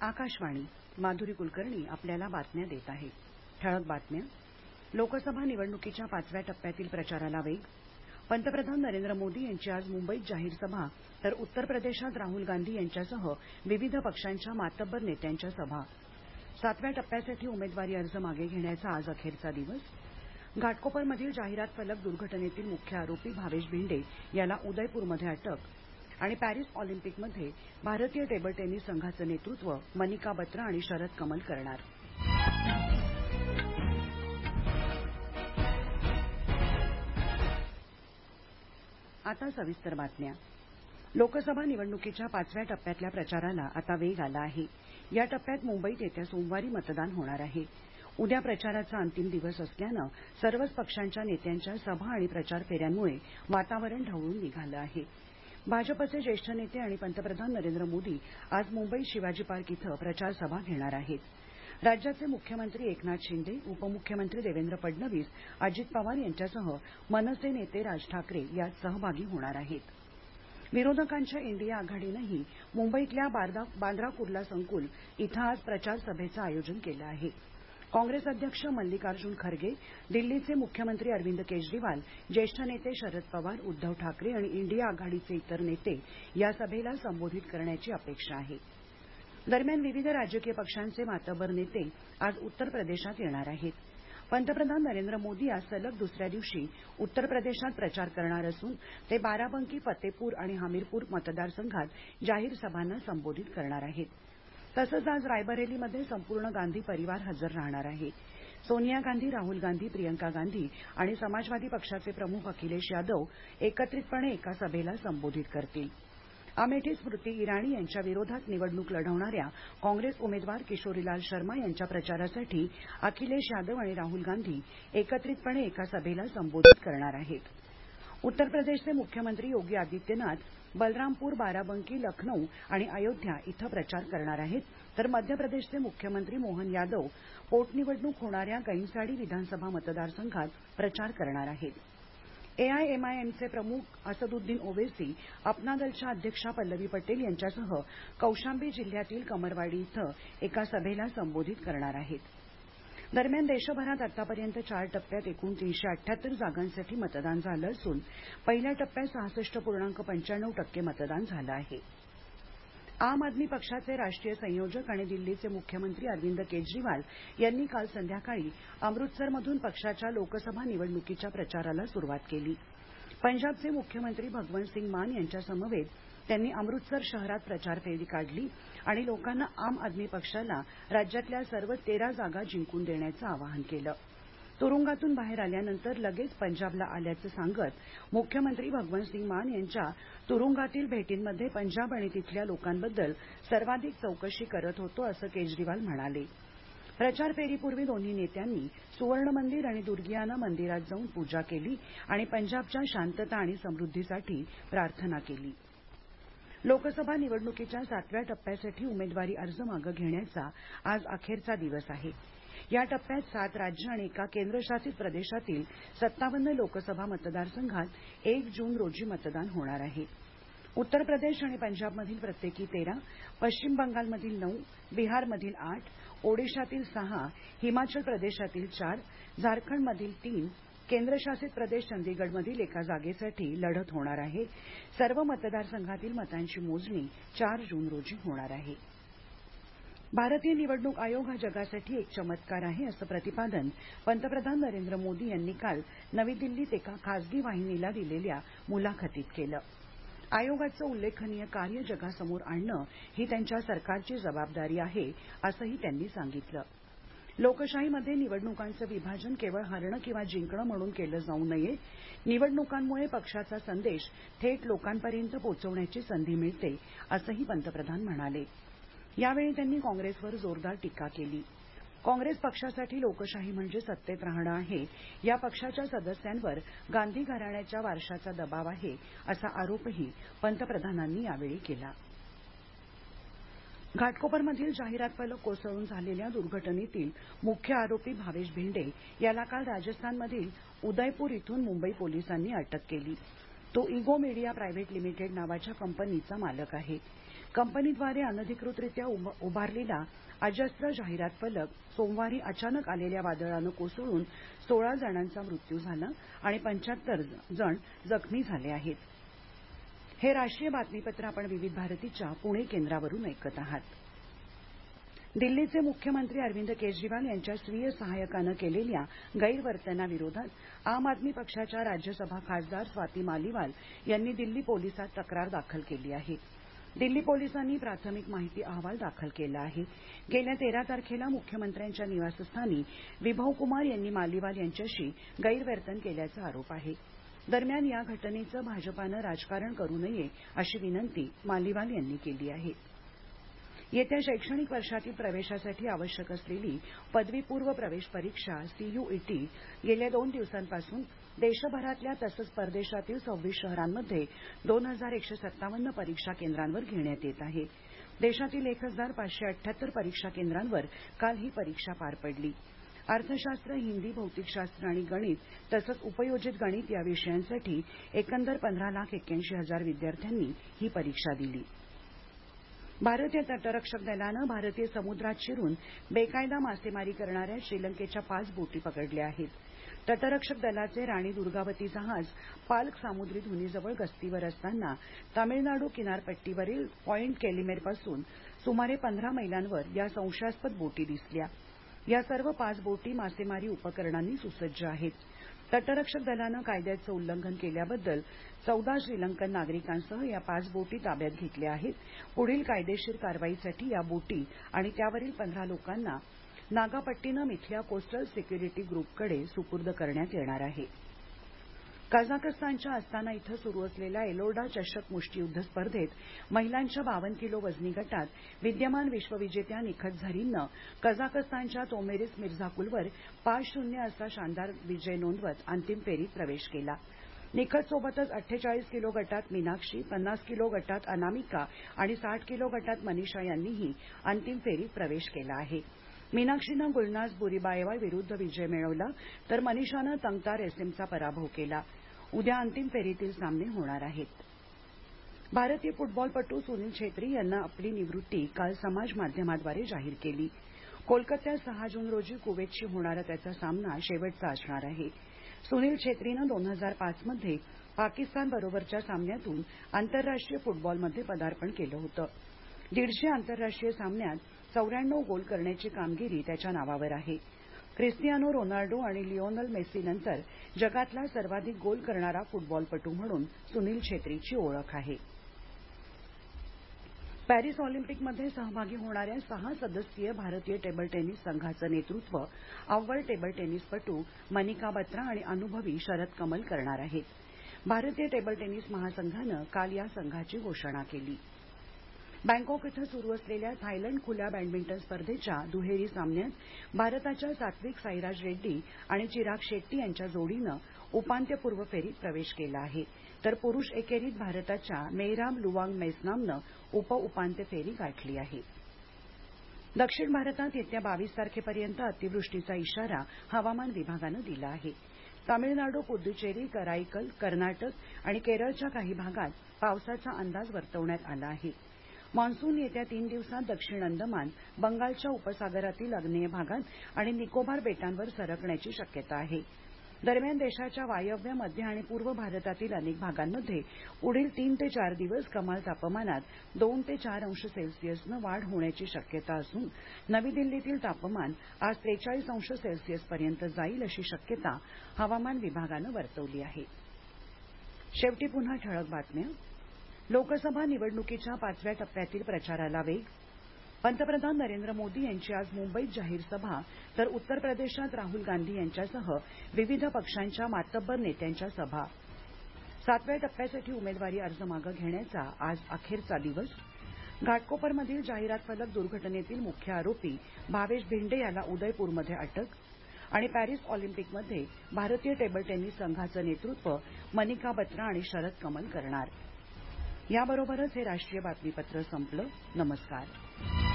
आकाशवाणी माधुरी कुलकर्णी आपल्याला बातम्या देत आहे. ठळक बातम्या. लोकसभा निवडणुकीच्या 5व्या टप्प्यातील प्रचाराला वेग. पंतप्रधान नरेंद्र मोदी यांची आज मुंबईत जाहीर सभा तर उत्तर प्रदेशात राहुल गांधी यांच्यासह विविध पक्षांच्या मातब्बर नेत्यांच्या सभा. 7व्या टप्प्यासाठी उमेदवारी अर्ज मागे घेण्याचा आज अखेरचा दिवस. घाटकोपरमधील जाहिरात फलक दुर्घटनेतील मुख्य आरोपी भावेश भिंडे याला उदयपूरमध्ये अटक. आणि पॅरिस ऑलिम्पिकमध्ये भारतीय टेबल टेनिस संघाचं नेतृत्व मनिका बत्रा आणि शरद कमल करणार. आता सविस्तर बातम्या. लोकसभा निवडणुकीच्या 5व्या टप्प्यातल्या प्रचाराला आता वेग आला आहे. या टप्प्यात मुंबईत येत्या सोमवारी मतदान होणार आहे. उद्या प्रचाराचा अंतिम दिवस असल्यानं सर्वच पक्षांच्या नेत्यांच्या सभा आणि प्रचार फेऱ्यांमुळे वातावरण ढवळून निघालं आहे. भाजपचे ज्येष्ठ नेते आणि पंतप्रधान नरेंद्र मोदी आज मुंबईत शिवाजी पार्क इथं प्रचार सभा घेणार आहेत. राज्याचे मुख्यमंत्री एकनाथ शिंदे, उपमुख्यमंत्री देवेंद्र फडणवीस, अजित पवार यांच्यासह मनसे नेते राज ठाकरे यात सहभागी होणार आहेत. विरोधकांच्या इंडिया आघाडीनंही मुंबईतल्या बांद्रा कुर्ला संकुल इथं आज प्रचार सभेचं आयोजन केलं आहे. काँग्रेस अध्यक्ष मल्लिकार्जुन खरगे, दिल्लीचे मुख्यमंत्री अरविंद केजरीवाल, ज्येष्ठ नेते शरद पवार, उद्धव ठाकरे आणि इंडिया आघाडीचे इतर नेते या सभेला संबोधित करण्याची अपेक्षा आहे. दरम्यान विविध राजकीय पक्षांचे मातब्बर नेते आज उत्तर प्रदेशात येणार आहेत. पंतप्रधान नरेंद्र मोदी आज सलग दुसऱ्या दिवशी उत्तर प्रदेशात प्रचार करणार असून ते बाराबंकी, फतेपूर आणि हमीरपूर मतदारसंघात जाहीर सभांना संबोधित करणार आहेत. तसंच आज रायबरेलीमध्ये संपूर्ण गांधी परिवार हजर राहणार आहे. सोनिया गांधी, राहुल गांधी, प्रियंका गांधी आणि समाजवादी पक्षाचे प्रमुख अखिलेश यादव एकत्रितपणे एका सभेला संबोधित करतील. अमेठी स्मृती इराणी यांच्या विरोधात निवडणूक लढवणाऱ्या काँग्रेस उमेदवार किशोरीलाल शर्मा यांच्या प्रचारासाठी अखिलेश यादव आणि राहुल गांधी एकत्रितपणे एका सभेला संबोधित करणार आहेत. उत्तर प्रदेशचे मुख्यमंत्री योगी आदित्यनाथ बलरामपूर, बाराबंकी, लखनौ आणि अयोध्या इथं प्रचार करणार आहेत, तर मध्य प्रदेशचे मुख्यमंत्री मोहन यादव पोटनिवडणूक होणाऱ्या गैनसाडी विधानसभा मतदारसंघात प्रचार करणार आहेत. एआयएमआयएमचे प्रमुख असदुद्दीन ओवेसी अपना दलच्या अध्यक्षा पल्लवी पटेल यांच्यासह कौशांबी जिल्ह्यातील कमरवाडी इथं एका सभेला संबोधित करणार आहेत. दरम्यान देशभरात आतापर्यंत 4 टप्प्यात एकूण 378 जागांसाठी मतदान झालं असून पहिल्या टप्प्यात 66.95% मतदान झालं आहे. आम आदमी पक्षाचे राष्ट्रीय संयोजक आणि दिल्लीचे मुख्यमंत्री अरविंद केजरीवाल यांनी काल संध्याकाळी अमृतसरमधून पक्षाच्या लोकसभा निवडणुकीच्या प्रचाराला सुरुवात केली. पंजाबचे मुख्यमंत्री भगवंत सिंग मान यांच्या समवेत त्यांनी अमृतसर शहरात प्रचार फेरी काढली आणि लोकांना आम आदमी पक्षाला राज्यातल्या सर्व 13 जागा जिंकून देण्याचं आवाहन केलं. तुरुंगातून बाहेर आल्यानंतर लगेच पंजाबला आल्याचं सांगत मुख्यमंत्री भगवंत सिंग मान यांच्या तुरुंगातील भेटींमध्ये पंजाब आणि तिथल्या लोकांबद्दल सर्वाधिक चौकशी करत होतो असं केजरीवाल म्हणाले. प्रचार फेरीपूर्वी दोन्ही नेत्यांनी सुवर्ण मंदिर आणि दुर्गियाना मंदिरात जाऊन पूजा केली आणि पंजाबच्या शांतता आणि समृद्धीसाठी प्रार्थना केली. लोकसभा निवडणुकीच्या 7व्या टप्प्यासाठी उमेदवारी अर्ज मागे घेण्याचा आज अखेरचा दिवस आहे. या टप्प्यात 7 राज्य आणि एका केंद्रशासित प्रदेशातील 57 लोकसभा मतदारसंघात 1 जून रोजी मतदान होणार आहे. उत्तर प्रदेश आणि पंजाबमधील प्रत्येकी 13, पश्चिम बंगालमधील 9, बिहारमधील 8, ओडिशातील 6, हिमाचल प्रदेशातील 4, झारखंडमधील 3, केंद्रशासित प्रदेश चंदीगडमधील एका जागेसाठी लढत होणार आहे. सर्व मतदारसंघातील मतांची मोजणी 4 जून रोजी होणार आहे. भारतीय निवडणूक आयोग हा जगासाठी एक चमत्कार आहे असं प्रतिपादन पंतप्रधान नरेंद्र मोदी यांनी काल नवी दिल्लीत एका खासगी वाहिनीला दिलेल्या मुलाखतीत केलं. आयोगाचं उल्लेखनीय कार्य जगासमोर आणणं ही त्यांच्या सरकारची जबाबदारी आहे असंही त्यांनी सांगितलं. लोकशाहीमध्ये निवडणुकांचं विभाजन केवळ हरणं किंवा जिंकणं म्हणून केलं जाऊ नये. निवडणुकांमुळे पक्षाचा संदेश थेट लोकांपर्यंत पोहोचवण्याची संधी मिळते असंही पंतप्रधान म्हणाले. यावेळी त्यांनी काँग्रेसवर जोरदार टीका केली. काँग्रेस पक्षासाठी लोकशाही म्हणजे सत्तेत राहणं आहे. या पक्षाच्या सदस्यांवर गांधी घराण्याच्या वारशाचा दबाव आहे असा आरोपही पंतप्रधानांनी यावेळी केला. घाटकोपरमधील जाहिरात फलक कोसळून झालेल्या दुर्घटनेतील मुख्य आरोपी भावेश भिंडे याला काल राजस्थानमधील उदयपूर इथून मुंबई पोलिसांनी अटक केली. तो इगो मीडिया प्रायव्हेट लिमिटेड नावाच्या कंपनीचा मालक आहे. कंपनीद्वारे अनधिकृतरित्या उभारलेला अजस्त्र जाहिरात फलक सोमवारी अचानक आलेल्या वादळानं कोसळून 16 जणांचा मृत्यू झाला आणि 75 जण जखमी झाले आहेत. हे राष्ट्रीय बातमीपत्र आपण विविध भारतीच्या पुणे केंद्रावरून ऐकत आहात. दिल्लीचे मुख्यमंत्री अरविंद केजरीवाल यांच्या स्वीय सहायकानं केलेल्या गैरवर्तनाविरोधात आम आदमी पक्षाच्या राज्यसभा खासदार स्वाती मालीवाल यांनी दिल्ली पोलिसात तक्रार दाखल केली आहे. दिल्ली पोलिसांनी प्राथमिक माहिती अहवाल दाखल केला आहे. गेल्या 13 तारखेला मुख्यमंत्र्यांच्या निवासस्थानी विभव कुमार यांनी मालीवाल यांच्याशी गैरवर्तन केल्याचा आरोप आहे. दरम्यान या घटनेचं भाजपानं राजकारण करू नये अशी विनंती मालीवाल यांनी केली आहे. येत्या शैक्षणिक वर्षातील प्रवेशासाठी आवश्यक असलेली पदवीपूर्व प्रवेश परीक्षा CUET गेल्या 2 दिवसांपासून देशभरातल्या तसंच परदेशातील 26 शहरांमध्ये 2157 परीक्षा केंद्रांवर घेण्यात येत आहे. देशातील 1578 परीक्षा केंद्रांवर काल ही परीक्षा पार पडली. अर्थशास्त्र, हिंदी, भौतिकशास्त्र आणि गणित तसंच उपयोजित गणित या विषयांसाठी एकंदर 15,81,000 विद्यार्थ्यांनी ही परीक्षा दिली. भारतीय तटरक्षक दलानं भारतीय समुद्रात शिरून बेकायदा मासेमारी करणाऱ्या श्रीलंकेच्या 5 बोटी पकडल्या आहेत. तटरक्षक दलाचे राणी दुर्गावती जहाज पाल्क सामुद्री धुनीजवळ गस्तीवर असताना तामिळनाडू किनारपट्टीवरील पॉइंट केलिमेरपासून सुमारे 15 मैलांवर या संशयास्पद बोटी दिसल्या. या सर्व 5 बोटी मासेमारी उपकरणांनी सुसज्ज आहेत. तटरक्षक दलानं कायद्याचं उल्लंघन केल्याबद्दल 14 श्रीलंकन नागरिकांसह या 5 बोटी ताब्यात घेतल्या आहेत. पुढील कायदेशीर कारवाईसाठी या बोटी आणि त्यावरील 15 लोकांना नागापट्टिनम इथल्या कोस्टल सिक्युरिटी ग्रुपकडे सुपूर्द करण्यात येणार आहे. कझाकस्तानच्या अस्ताना इथं सुरू असलेल्या एलोर्डा चषक मुष्टियुद्ध स्पर्धेत महिलांच्या 52 किलो वजनी गटात विद्यमान विश्वविजेत्या निखत झरीननं कझाकस्तानच्या तोमेरिस मिर्झाकुलवर 5-0 असा शानदार विजय नोंदवत अंतिम फेरीत प्रवेश केला. निखतसोबतच 48 किलो गटात मीनाक्षी, 50 किलो गटात अनामिका आणि 60 किलो गटात मनीषा यांनीही अंतिम फेरीत प्रवेश केला आहे. मीनाक्षीनं गुलनाज बुरीबायेवा विरुद्ध विजय मिळवला तर मनीषानं तंगतार एसएमचा पराभव केला. उद्या अंतिम फेरीतील सामने होणार आहेत. भारतीय फुटबॉलपटू सुनील छेत्री यांना आपली निवृत्ती काल समाज माध्यमाद्वारे जाहीर केली. कोलकात्यात 6 जून रोजी कुवेतशी होणारा त्याचा सामना शेवटचा असणार आहे. सुनील छेत्रीनं 2005 मध्ये पाकिस्तानबरोबरच्या सामन्यातून आंतरराष्ट्रीय फुटबॉलमध्ये पदार्पण केलं होतं. 150 आंतरराष्ट्रीय सामन्यात 94 गोल करण्याची कामगिरी त्याच्या नावावर आहे. क्रिस्टियानो रोनाल्डो आणि लिओनेल मेसीनंतर जगातला सर्वाधिक गोल करणारा फुटबॉलपटू म्हणून सुनील छेत्रीची ओळख आहे. पॅरिस ऑलिम्पिकमध्ये सहभागी होणाऱ्या 6 सदस्यीय भारतीय टेबल टेनिस संघाचं नेतृत्व अव्वल टेबल टेनिसपटू मनिका बत्रा आणि अनुभवी शरद कमल करणार आहेत. भारतीय टेबल टेनिस महासंघानं काल या संघाची घोषणा केली. बँकॉक इथं सुरू असलेल्या थायलंड खुल्या बॅडमिंटन स्पर्धेच्या दुहेरी सामन्यात भारताच्या सात्विक साईराज रेड्डी आणि चिराग शेट्टी यांच्या जोडीनं उपांत्यपूर्व फेरीत प्रवेश केला आहे. तर पुरुष एकेरीत भारताच्या मेयराम लुवांग मेसनामनं उप-उपांत्य फेरी गाठली आहे. दक्षिण भारतात येत्या 22 तारखेपर्यंत अतिवृष्टीचा इशारा हवामान विभागानं दिला आहे. तामिळनाडू, पुद्दुचेरी, कराईकल, कर्नाटक आणि केरळच्या काही भागात पावसाचा अंदाज वर्तवण्यात आला आहे. मान्सून येत्या 3 दिवसात दक्षिण अंदमान, बंगालच्या उपसागरातील आग्नेय भागात आणि निकोबार बेटांवर सरकण्याची शक्यता आहे. दरम्यान देशाच्या वायव्य, मध्य आणि पूर्व भारतातील अनेक भागांमध्ये पुढील 3 ते 4 दिवस कमाल तापमानात 2 ते 4 अंश सेल्सिअसनं वाढ होण्याची शक्यता असून नवी दिल्लीतील तापमान आज 43 अंश सेल्सिअसपर्यंत जाईल अशी शक्यता हवामान विभागानं वर्तवली आहे. शेवटी पुन्हा ठळक बातम्या. लोकसभा निवडणुकीच्या 5व्या टप्प्यातील प्रचाराला वेग. पंतप्रधान नरेंद्र मोदी यांची आज मुंबईत जाहीर सभा तर उत्तर प्रदेशात राहुल गांधी यांच्यासह विविध पक्षांच्या मातब्बर नेत्यांच्या सभा. 7व्या टप्प्यासाठी उमेदवारी अर्ज मागे घेण्याचा आज अखेरचा दिवस. घाटकोपरमधील जाहिरात फलक दुर्घटनेतील मुख्य आरोपी भावेश भिंडे याला उदयपूरमध्ये अटक. आणि पॅरिस ऑलिम्पिकमध्ये भारतीय टेबल टेनिस संघाचं नेतृत्व मनिका बत्रा आणि शरद कमल करणार. याबरोबरच हे राष्ट्रीय बातमीपत्र संपलं. नमस्कार.